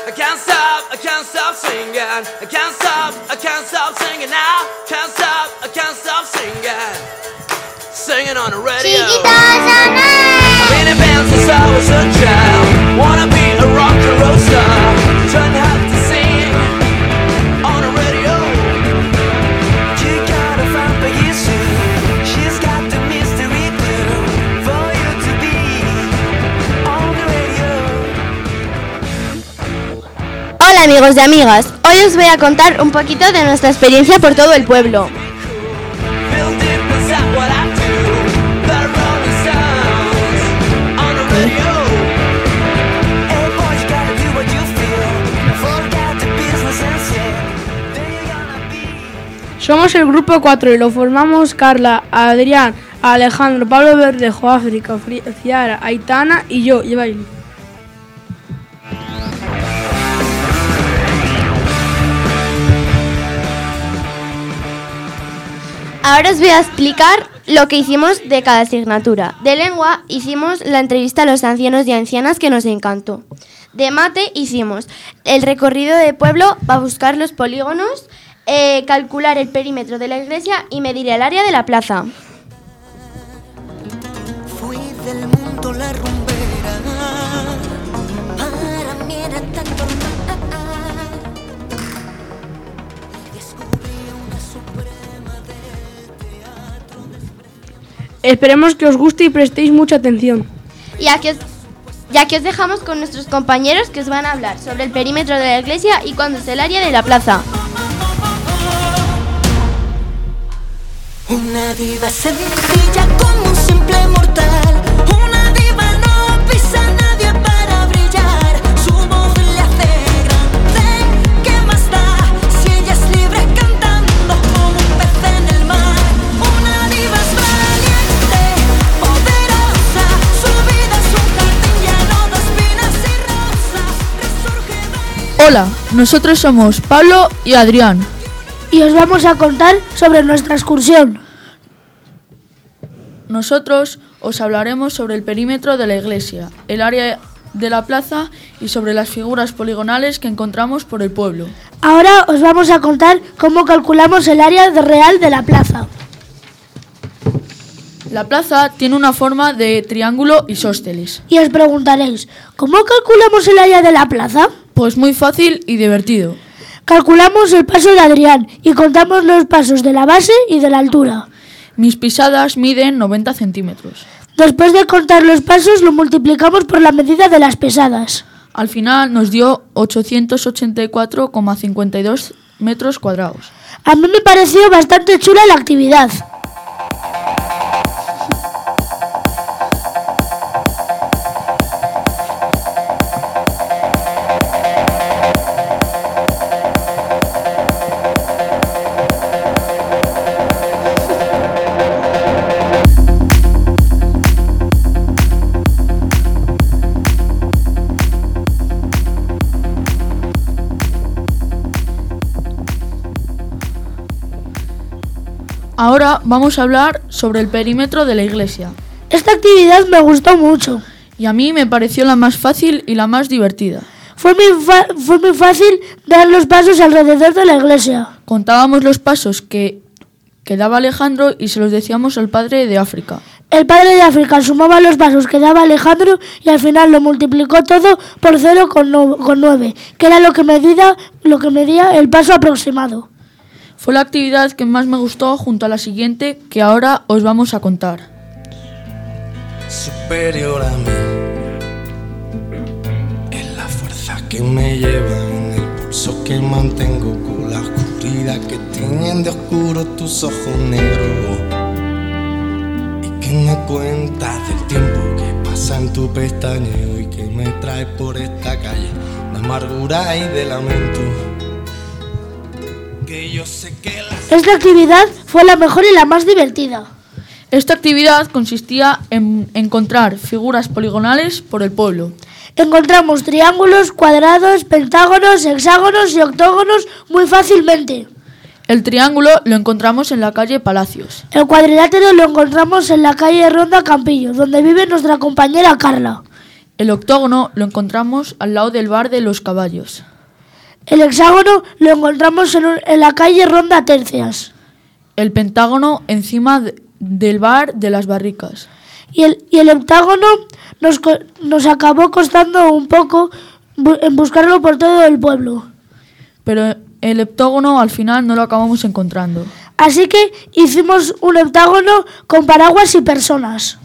I can't stop singing. I can't stop singing now. I can't stop singing. Singing on the radio. I've been in bands since I was a child. Wanna be a rock and roll star. Don't have to sing on the radio. You got a fan for you soon. She's got the mystery clue for you to be on the radio. Hola amigos y amigas, hoy os voy a contar un poquito de nuestra experiencia por todo el pueblo. Somos el grupo 4 y lo formamos Carla, Adrián, Alejandro, Pablo Verdejo, África, Ciara, Aitana y yo, Bailey. Ahora os voy a explicar lo que hicimos de cada asignatura. De lengua hicimos la entrevista a los ancianos y ancianas que nos encantó. De mate hicimos el recorrido de pueblo para buscar los polígonos, calcular el perímetro de la iglesia y medir el área de la plaza. Fui del mundo la rumbera, para mí era tan normal. Descubrí una suprema del teatro. Esperemos que os guste y prestéis mucha atención. Y aquí os dejamos con nuestros compañeros que os van a hablar sobre el perímetro de la iglesia y cuándo es el área de la plaza. Una diva sencilla como un simple mortal. Una diva no pisa a nadie para brillar. Su voz le hace grande. ¿Qué más da si ella es libre cantando como un pez en el mar? Una diva es valiente, poderosa. Su vida es un jardín lleno de espinas y rosas. Resurge bailando. Hola, nosotros somos Pablo y Adrián. Y os vamos a contar sobre nuestra excursión. Nosotros os hablaremos sobre el perímetro de la iglesia, el área de la plaza y sobre las figuras poligonales que encontramos por el pueblo. Ahora os vamos a contar cómo calculamos el área real de la plaza. La plaza tiene una forma de triángulo isósceles. Y os preguntaréis, ¿cómo calculamos el área de la plaza? Pues muy fácil y divertido. Calculamos el paso de Adrián y contamos los pasos de la base y de la altura. Mis pisadas miden 90 centímetros. Después de contar los pasos, lo multiplicamos por la medida de las pesadas. Al final nos dio 884,52 metros cuadrados. A mí me pareció bastante chula la actividad. Ahora vamos a hablar sobre el perímetro de la iglesia. Esta actividad me gustó mucho. Y a mí me pareció la más fácil y la más divertida. Fue muy fácil dar los pasos alrededor de la iglesia. Contábamos los pasos que daba Alejandro y se los decíamos al padre de África. El padre de África sumaba los pasos que daba Alejandro y al final lo multiplicó todo por 0,9, que era lo que medía el paso aproximado. Fue la actividad que más me gustó junto a la siguiente que ahora os vamos a contar. Superior a mí es la fuerza que me lleva en el pulso que mantengo con la oscuridad que tiñen de oscuro tus ojos negros y que me cuentas del tiempo que pasa en tu pestañeo y que me trae por esta calle de amargura y de lamento. Esta actividad fue la mejor y la más divertida. Esta actividad consistía en encontrar figuras poligonales por el pueblo. Encontramos triángulos, cuadrados, pentágonos, hexágonos y octógonos muy fácilmente. El triángulo lo encontramos en la calle Palacios. El cuadrilátero lo encontramos en la calle Ronda Campillo, donde vive nuestra compañera Carla. El octógono lo encontramos al lado del bar de los caballos. El hexágono lo encontramos en la calle Ronda Tercias. El pentágono encima del bar de las barricas. Y el heptágono nos acabó costando un poco en buscarlo por todo el pueblo. Pero el heptágono al final no lo acabamos encontrando. Así que hicimos un heptágono con paraguas y personas.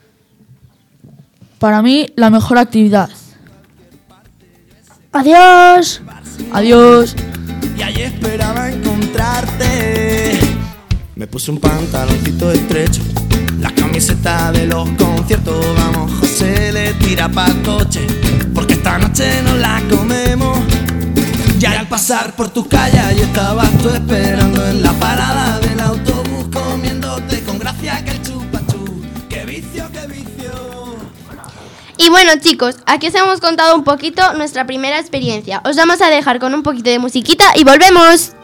Para mí, la mejor actividad. Adiós. Adiós. Y ahí esperaba encontrarte. Me puse un pantaloncito estrecho, la camiseta de los conciertos. Vamos, José le tira pa'l coche, porque esta noche nos la comemos. Ya al pasar por tu calle, ahí estabas tú esperando en la parada del autobús, comiéndote con gracia que el chupachú. ¡Qué vicio, qué vicio! Y bueno, chicos, aquí os hemos contado un poquito nuestra primera experiencia. Os vamos a dejar con un poquito de musiquita y volvemos.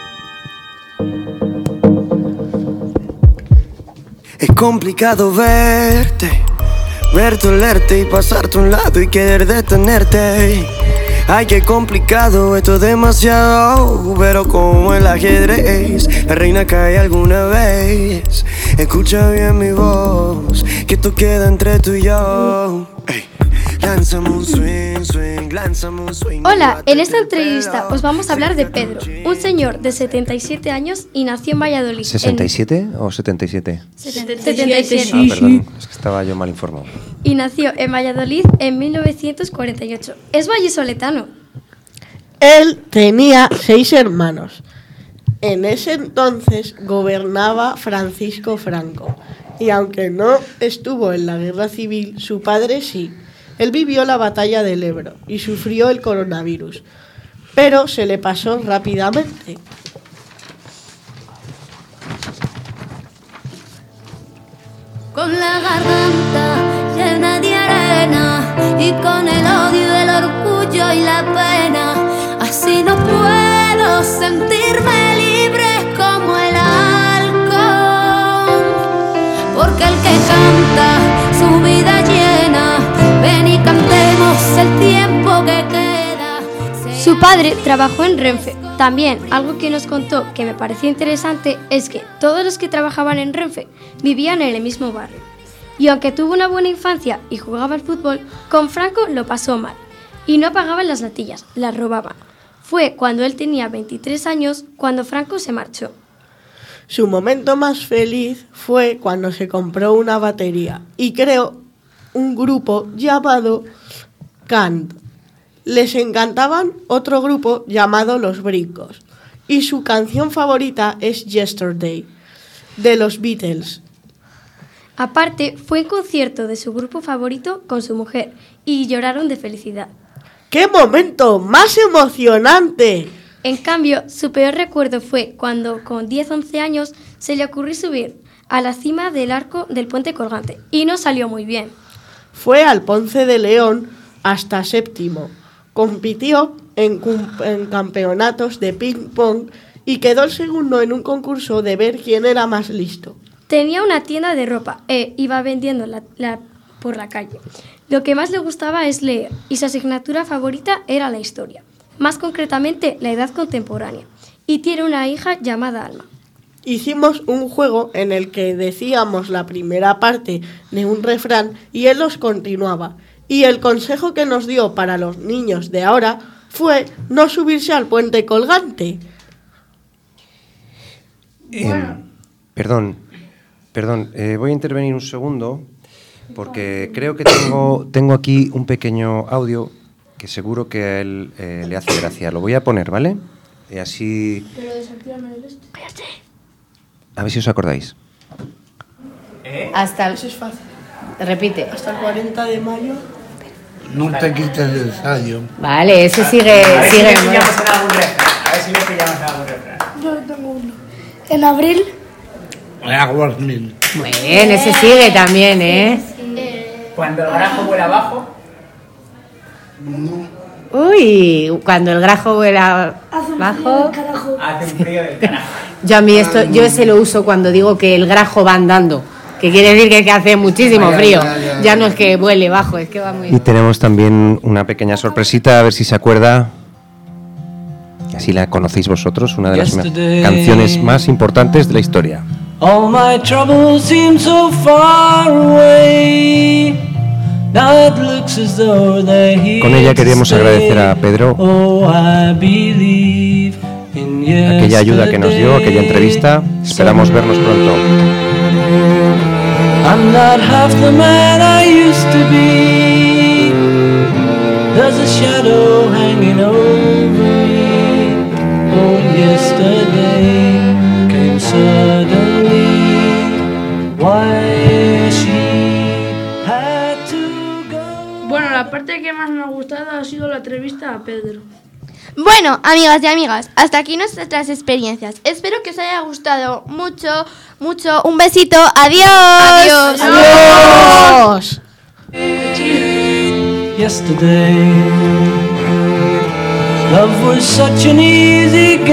Es complicado verte, olerte y pasarte a un lado y querer detenerte. Ay, qué complicado, esto es demasiado. Pero como el ajedrez, la reina cae alguna vez. Escucha bien mi voz, que esto queda entre tú y yo. Ey. Lánzame un swing, swing, lánzame un swing. Hola, en esta entrevista os vamos a hablar de Pedro, un señor de 77 años y nació en Valladolid. ¿67 o 77? 77. Ah, perdón, es que estaba yo mal informado. Y nació en Valladolid en 1948. Es vallisoletano. Él tenía 6 hermanos. En ese entonces gobernaba Francisco Franco. Y aunque no estuvo en la guerra civil, su padre sí. Él vivió la batalla del Ebro y sufrió el coronavirus, pero se le pasó rápidamente. Con la garganta llena de arena y con el odio, el orgullo y la pena, así no puedo sentirme libre como el halcón, porque el que canta su vida llena, ven y cantemos el tiempo que queda. Su padre trabajó en Renfe. También, algo que nos contó que me pareció interesante es que todos los que trabajaban en Renfe vivían en el mismo barrio. Y aunque tuvo una buena infancia y jugaba al fútbol, con Franco lo pasó mal. Y no pagaban las latillas, las robaban. Fue cuando él tenía 23 años cuando Franco se marchó. Su momento más feliz fue cuando se compró una batería y creó un grupo llamado Cant. Les encantaban otro grupo llamado Los Brincos y su canción favorita es Yesterday, de los Beatles. Aparte, fue en concierto de su grupo favorito con su mujer y lloraron de felicidad. ¡Qué momento más emocionante! En cambio, su peor recuerdo fue cuando con 10-11 años se le ocurrió subir a la cima del arco del puente colgante y no salió muy bien. Fue al Ponce de León hasta séptimo. Compitió en campeonatos de ping-pong y quedó el segundo en un concurso de ver quién era más listo. Tenía una tienda de ropa e iba vendiendo por la calle. Lo que más le gustaba es leer y su asignatura favorita era la historia, más concretamente la edad contemporánea, y tiene una hija llamada Alma. Hicimos un juego en el que decíamos la primera parte de un refrán y él los continuaba. Y el consejo que nos dio para los niños de ahora fue no subirse al puente colgante. Perdón, voy a intervenir un segundo porque creo que tengo aquí un pequeño audio que seguro que a él le hace gracia. Lo voy a poner, ¿vale? Y así... Pero desactívame el este. Cállate. A ver si os acordáis. Hasta el... Eso es fácil. Repite. Hasta el 40 de mayo. No te quites el ensayo. Vale, ese sigue. A ver si le pillamos en algún refrán. Yo tengo uno. En abril. Aguas mil. Muy bien, ese sigue también, ¿eh? Cuando el grajo vuela abajo. Uy, cuando el grajo vuela abajo. Hace un frío del carajo. Yo ese lo uso cuando digo que el grajo va andando. Que quiere decir que hace muchísimo frío. Ya no es que vuele bajo, es que va muy... Y tenemos también una pequeña sorpresita, a ver si se acuerda. Y así la conocéis vosotros, una de las canciones más importantes de la historia. All my troubles seem so far away. Now it looks as though they're here. Con ella queríamos agradecer a Pedro aquella ayuda que nos dio, aquella entrevista. Esperamos vernos pronto. I'm not half the man I used to be. There's a shadow hanging over me. Oh, yesterday came suddenly. Why she had to go. Bueno, la parte que más me ha gustado ha sido la entrevista a Pedro. Bueno, amigas y amigas, hasta aquí nuestras experiencias. Espero que os haya gustado mucho, mucho. Un besito. Adiós. Adiós. Yesterday, love was such an easy